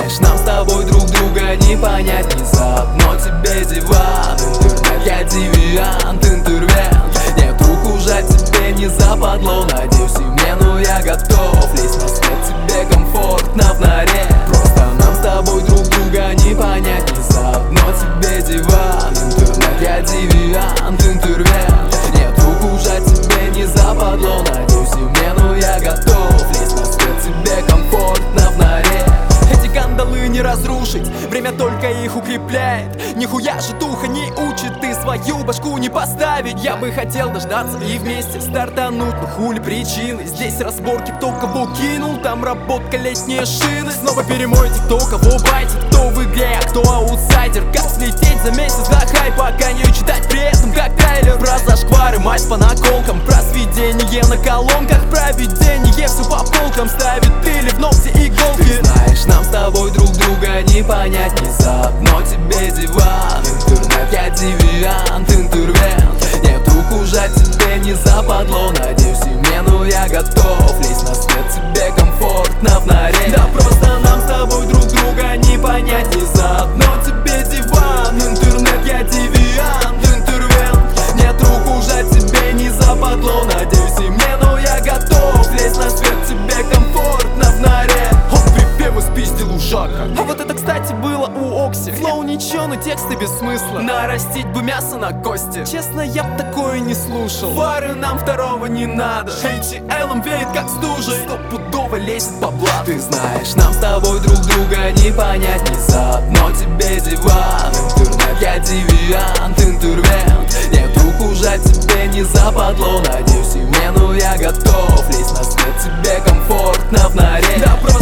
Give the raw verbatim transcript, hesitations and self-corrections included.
знаешь, нам с тобой друг друга не понять, не заодно тебе диван, интернет, я девиант, интервент. Нет рук ужать тебе не западло, надеюсь и мне, но я готов лезть на свет, тебе комфортно в норе. Просто нам с тобой друг друга не понять, не заодно тебе диван, интернет, я девиант, интервент. Нет рук ужать тебе не западло, надеюсь и мне, но я готов лезть на свет, тебе комфортно в норе. Эти кандалы не разрушить, время только их укрепляет. Нихуя же духа не учит, ты свою башку не поставить. Я бы хотел дождаться и вместе стартануть, но хули причины. Здесь разборки, кто кого кинул, там работка летние шины. Снова перемойте, кто кого байтит, кто в игре, а кто аутсайдер. Как слететь за месяц на хай, пока не читать при этом как трейлер. Про зашквары, мать по наколкам, про сведение на колонках, про видение все по полкам ставит или в ногти иголки. Знаешь, нам с тобой друг друга не понять, не заодно тебе диван, интернет, я девиант, интервент. Нет рук ужать тебе не западло, надеюсь и мне, но я готов лезть на свет, тебе комфортно в норе. Да просто нам с тобой друг друга не понять, не заодно тебе диван, интернет, я девиант, интервент. Нет рук ужать тебе не западло, надеюсь и мне, но я готов лезть на свет, тебе комфортно в норе. Спиздил ужака. А вот это, кстати, было у Окси. Флоу ничего, но тексты без смысла. Нарастить бы мясо на кости. Честно, я б такое не слушал. Фары нам второго не надо. эй ти эл веет как стужей. Стопудово лезет по блату. Ты знаешь, нам с тобой друг друга не понять, не заодно тебе диван, интернет, я девиант, интервент. Нет рук ужать тебе не западло, надеюсь и мне, но я готов лезть на свет, тебе комфортно в норе. Да,